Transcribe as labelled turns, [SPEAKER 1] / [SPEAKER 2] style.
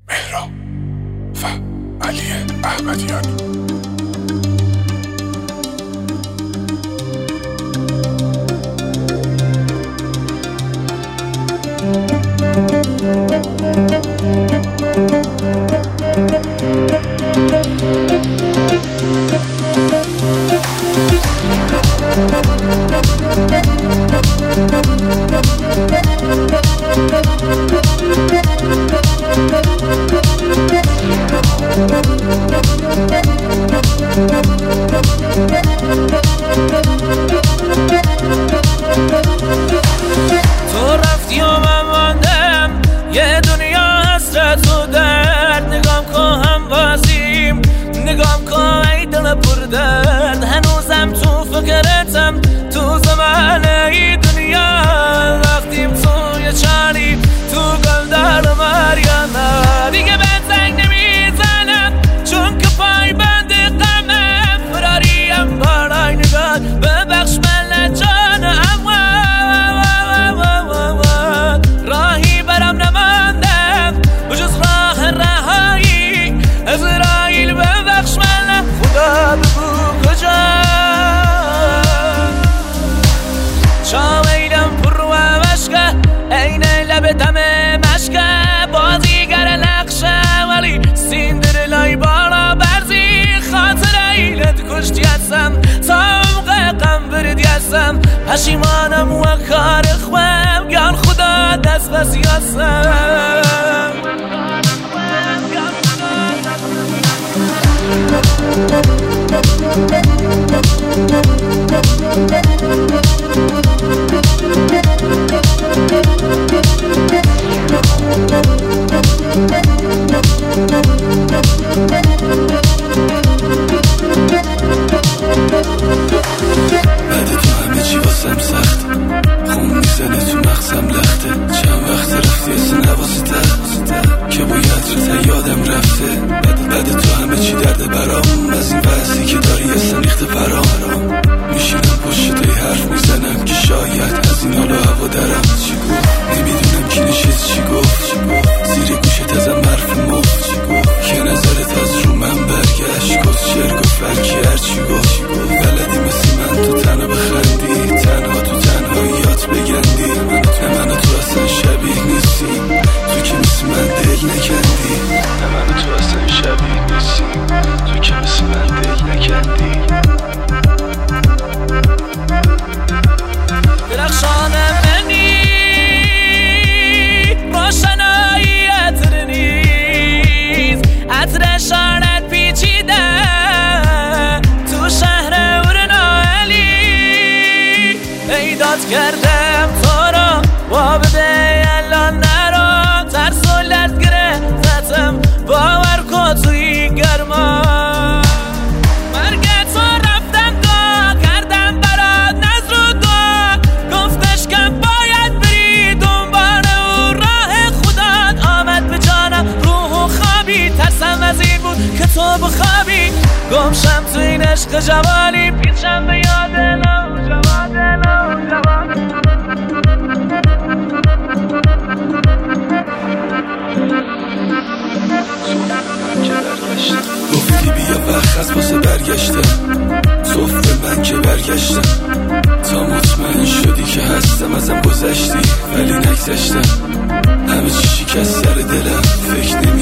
[SPEAKER 1] مهراب و علی احمدیانی.
[SPEAKER 2] تو رفتی و من ماندم، یه دنیا حسرت و درد. نگام کن هم بازیم، نگام کن ای دل پر درد. هنوزم تو فکرتم، تو زمان ای دنیا. وقتیم توی چانی، تو گلدار مریانا. دیگه به زنگ نمیزنم چون که پای بند غمم. فراریم بالای نگاه، ببخش من جانم. راهی برم نماندم بجز راه رهایی. عزراییل ببخش من، خدا بگو کجا. چاویدم پر و مشکه، این لب دم مشکه. بازیگر نقشه ولی سیندرلای بالا برزی. خاطر ایلت کشتی هستم، تامق غم بردی هستم. پشیمانم و کار خوام، گان خدا دست بسی هستم.
[SPEAKER 3] بعد تو همه چی واسم سخت، خون میزنه تو مغزم لخته. چند وقت رفتی اصلا نواسته که باید رو یادم رفته. بعد تو همه چی درده برام، از این وضعی که داری اصلا ریخته فرام. میشینم پشت توی حرف میزنم که شاید از این حالا هوا درم. چی گفت نمیدونم کی نشست، چی گفت زیر گوشت ازم حرف مفت. چی گفت که نظرت از رو من برگشت، کس شعر گفت برکی هرچی گفت. بلدی مثل من تو تنها بخندی، تنها تو تنهاییات بگندی. من و تو اصلا شبیه نیستیم، تو که مثل من دل نکندی. من و تو اصلا شبیه نیستیم، تو که مثل من دل نکندی.
[SPEAKER 2] درخشان منی روشنایی عطر نیست، عطر شانت پیچیده تو شهر ورنالی. ایداد کردم تو رو با بده الان نرو. ترس و لرد گرفتم، باور کن توی گرما. که تو بخوابی گمشم تو این عشق جوانی. پیچم به یاد نوجوان.
[SPEAKER 3] گفتی بیا وقت از واسه برگشتم، صفر من که برگشتم. تا مطمئن شدی که هستم ازم گذشتی ولی نگذشتم. همه چی شکست سر دلم، فکر